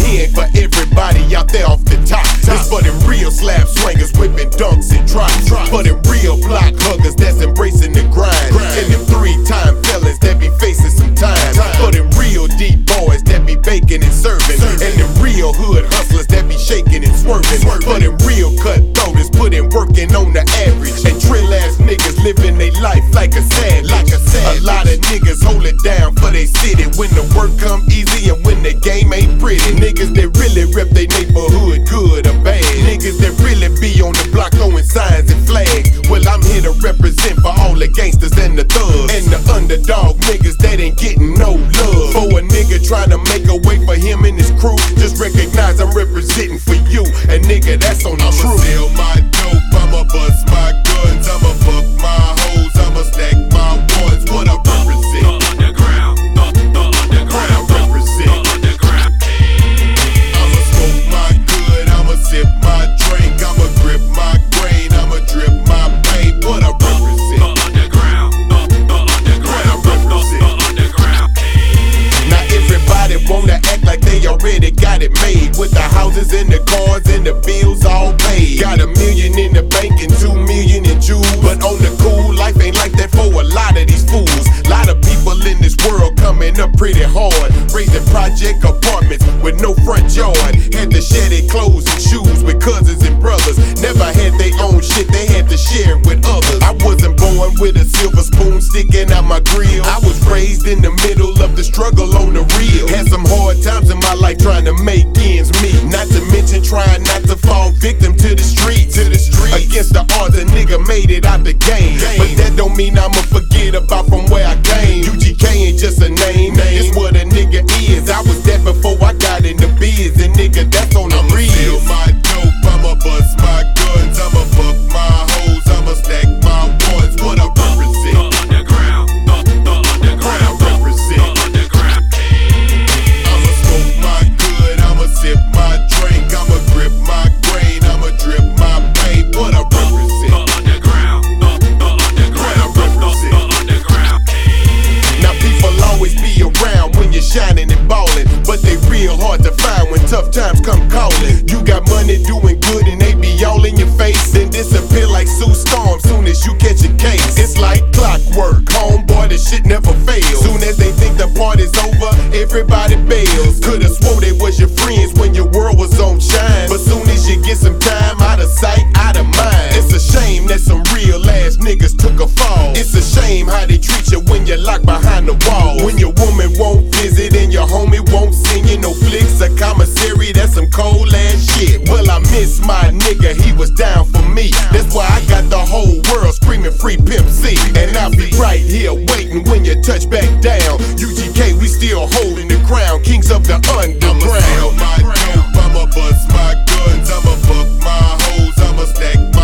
10 for everybody out there off the top. This for them real slab swingers whipping dunks and drops. For them real block huggers that's embracing the grind. And them 3-time felons that be facing some time. For them real deep boys that be baking and serving. And them real hood hustlers that be shaking and swerving. For them real cutthroaters putting working on the average. And drill ass niggas living their life like a savage. A lot of niggas hold it down for they city when the work come easy and when the game ain't pretty. Niggas that really rep they neighborhood good or bad. Niggas that really be on the block throwing signs and flags. Well, I'm here to represent for all the gangsters and the thugs and the underdog niggas that ain't getting no love. For a nigga trying to make a way for him and his crew, just recognize I'm representing for you. And nigga, that's on the truth. I'ma sell my dope, I'ma bust my guns, I'ma fuck my hoes, I'ma stack my ones. What I represent? The underground, the underground, what I represent? The underground. I'ma smoke my good, I'ma sip my drink, I'ma grip my grain, I'ma drip my paint. What I represent? The underground, the underground, what I represent? The underground. Now everybody wanna act like they already got it made, with the houses and the cars and the bills all paid. Got $1 million in the bank and $2 million in jewels, but on the cool, life ain't like that for a lot of these fools. Lot of people in this world coming up pretty hard, raising project apartments with no front yard. Had to share their clothes and shoes with cousins and brothers. Never had their own shit, they had to share it with others. I wasn't born with a silver spoon sticking out my grill. I was raised in the middle of the struggle on the real. Had some hard times in my life trying to make ends meet, not to mention trying not to fall victim to the streets. Against the odds, a nigga made it out the game. But that don't mean I'ma forget about from where I came. UGK ain't just a name, it's what a nigga is. I was that before I got in the biz, and nigga, that's on the real. I'ma sell my dope, I'ma bust my guns, I'ma fuck my hoes, I'ma stack my ones. What I represent? The underground, the underground, what I represent? The underground. I'ma smoke my good, I'ma sip my drink, I'ma grip my grain, I'ma drip my paint. What I represent? The underground, the underground, what I represent? The underground. Now people always be around when you're shining and ballin', but they real hard to find when tough times come calling. You got money doing good and they be all in your face, then disappear like Sue Storm soon as you catch a case. It's like clockwork, homeboy, this shit never fails. Soon as they think the party's over, everybody bails. Could've swore they was your friends when your world was on shine, but soon as you get some time, out of sight, out of mind. It's a shame that some real ass niggas took a fall. It's a shame how they treat you when you're locked behind the wall. When your woman won't visit and your homie won't send you no flicks or commissary, that's some cold ass shit. Well, I miss my nigga, he was down for me. That's why I got the whole world screaming free Pimp C. And I'll be right here waiting when you touch back down. UGK, we still holding the crown, kings of the underground. I'ma sell my dope, I'ma bust my guns, I'ma fuck my hoes, I'ma stack